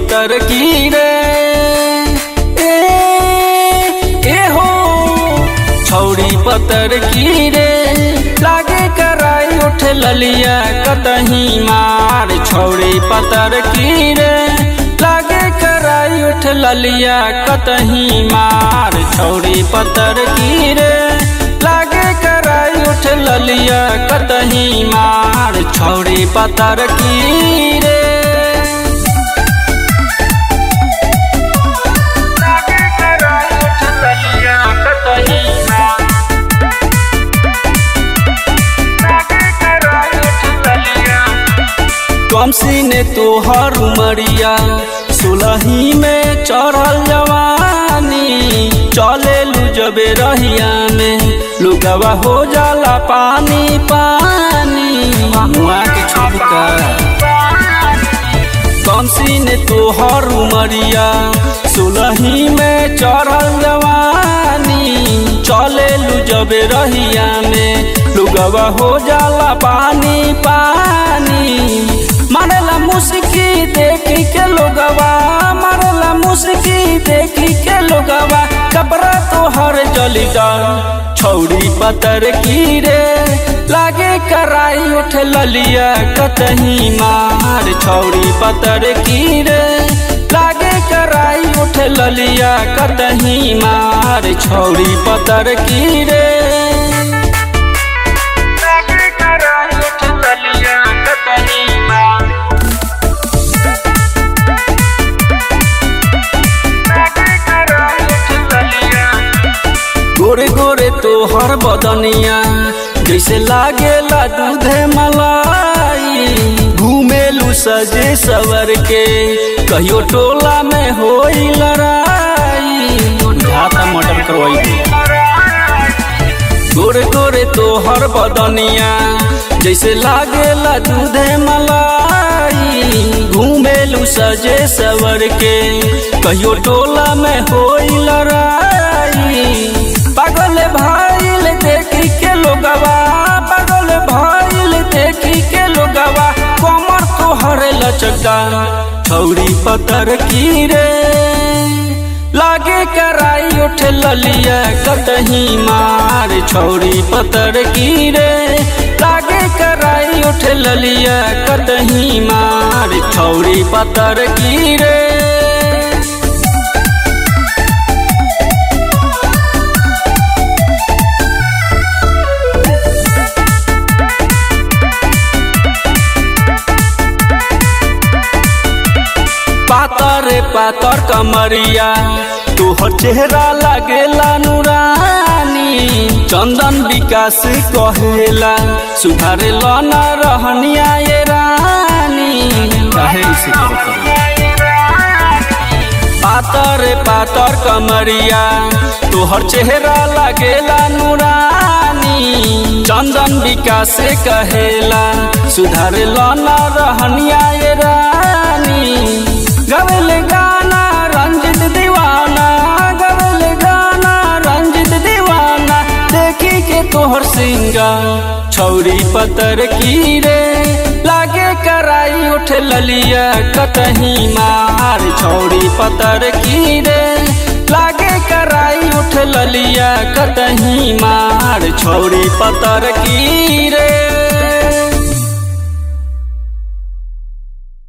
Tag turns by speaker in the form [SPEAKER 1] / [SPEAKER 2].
[SPEAKER 1] पतर की रे ए हो छौड़ी पतर की रे लागे कराई उठ ललिया कतही मार छौड़ी पतर की रे लागे कराई उठ ललिया कतही मार छौड़ी पतर की रे लागे कराई उठ ललिया कतही मार छौड़ी पतर की रे लागे कराई उठ ललिया कतही मार लागे कराई उठ ललिया कमसी ने तोहर उमरिया सुलही में चढ़ल जवानी चले लू जबे रहिया में लुगवा हो जाला पानी पानी मुआ के छुपका कमसी ने तोहर उमरिया सुलही में चढ़ल जवानी चले लू जबे रहिया में लुगवा हो जाला पानी पानी मारेला मुस्की देखी के लोगवा मारेला मुस्की देखी के लोगवा कपड़ा तोहर जली डर छौड़ी पतर की रे लागे कराई उठ ललिया कतही मार छौड़ी पतर की रे लागे कराई उठ ललिया कतही मार छौड़ी पतर की रे लागे कराई उठ ललिया कतही मार गोरे गोरे तोहर बदनिया जैसे लागेला दूधे मलाई घूमेलू सजे सवर के कहियो टोला में होई लड़ाई झाता मर्डर करवाई गोरे गोरे तोहर बदनिया जैसे लागेला दूधे मलाई घूमेलू सजे सवर के कहियो टोला में होई लड़ाई पागल भाईल देखी के लोगवा पागल भाईल देखी के लोगवा कमर तोहर लचका छौड़ी पतर की रे लागे कराई उठ ललिया कतही मार छौड़ी पतर की रे लागे कराई उठ ललिया कतही मार छौड़ी पतर की रे पातर पातर कमरिया तोहर चेहरा लागेला नूरानी चंदन विकास कहेला सुधारे लाना रहनिया ये रानी काहे से पातर पातर कमरिया तोहर चेहरा लागेला नूरानी चंदन विकास कहेला सुधारे लाना रहनिया ये रानी गवल गाना रंजित दीवाना गवल गाना रंजित दीवाना देखी के तोहर सिंगार छौड़ी पतर की रे लागे कराई उठ ललिया कतही मार छौड़ी पतर की रे लागे कराई उठ ललिया कतही मार छौड़ी पतर की रे।